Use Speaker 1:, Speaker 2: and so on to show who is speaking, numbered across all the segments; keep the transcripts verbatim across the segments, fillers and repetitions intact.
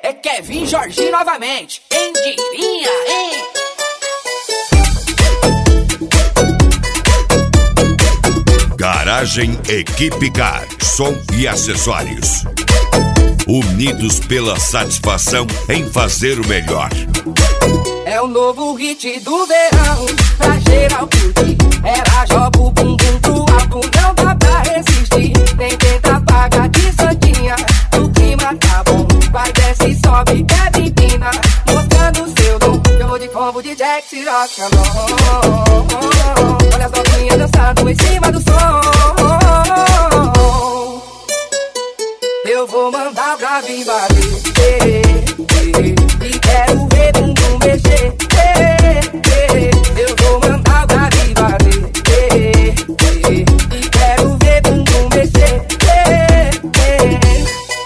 Speaker 1: é Kevin Jorginho novamente. Quem diria, hein?
Speaker 2: Garagem Equipe Car, som e acessórios. Unidos pela satisfação em fazer o melhor.
Speaker 1: É o novo hit do verão, pra geral curtir. Ela joga o bumbum pro alto, não dá pra resistir. Nem tenta pagar de santinha, o clima tá bom. Vai, desce, sobe, quer empina, mostrando seu dom. Eu vou de combo de Jack, Ciroc, olha as novinhas dançando em cima do som. Eu vou mandar pra vir bater, eh, eh, e quero ver bumbum mexer, eh, eh. Eu vou mandar pra vir bater, eh, eh, e quero ver bumbum mexer, eh, eh.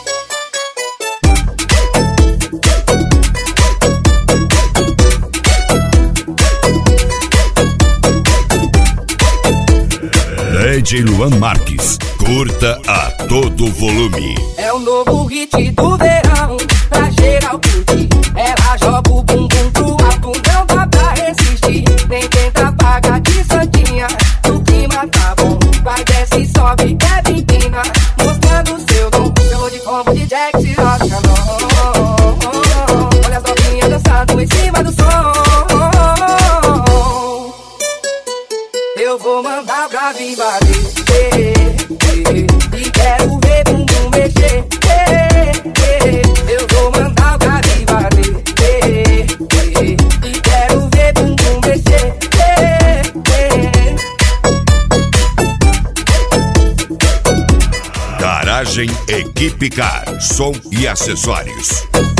Speaker 2: D J Luan Marques, curta a todo volume.
Speaker 1: É o novo hit do verão, pra geral curtir. Ela joga o bumbum pro alto, não dá pra resistir. Nem tenta pagar de santinha, o clima tá bom. Vai, desce, sobe, quer empina, mostrando seu dom. Eu vou de combo de Jack, Ciroc, olha as novinhas dançando em cima do som. Eu vou mandar pra vir bater, eh, eh, e quero ver bumbum mexer, eh, eh. Eu vou mandar pra vir bater, eh, eh, e quero ver bumbum mexer, eh, eh.
Speaker 2: Garagem Equipe Car, som e acessórios.